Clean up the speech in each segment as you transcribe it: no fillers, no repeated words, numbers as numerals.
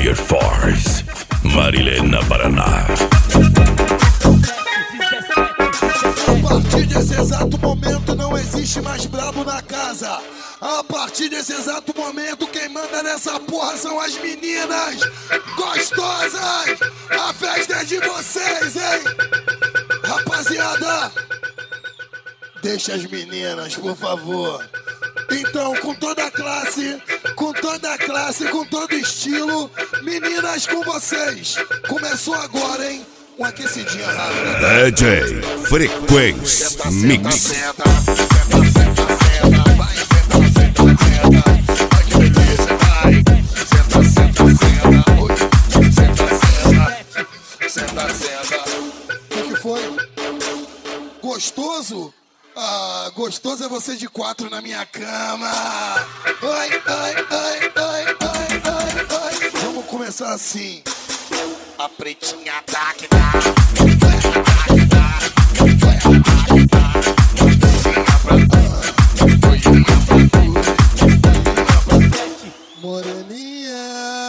Tiger Force, Marilena, Paraná. A partir desse exato momento não existe mais brabo na casa. A partir desse exato momento quem manda nessa porra são as meninas gostosas. A festa é de vocês, hein? Rapaziada, deixa as meninas, por favor. Então, com toda a classe, com todo estilo, meninas com vocês. Começou agora, hein? Um aquecidinho rápido. DJ Frequência Mix. O que foi? Gostoso? Ah, gostoso é você de 4 na minha cama. Ai, ai, ai, ai, ai, ai, ai. Vamos começar assim. A pretinha tá que tá. Moreninha.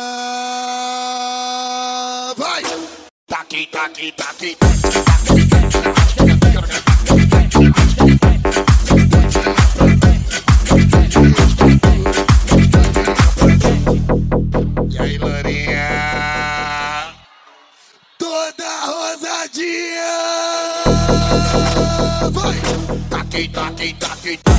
Vai! Taqui, taqui, taqui. E aí, Lourinha? Toda rosadinha! Vai! Taqui, taqui, taqui.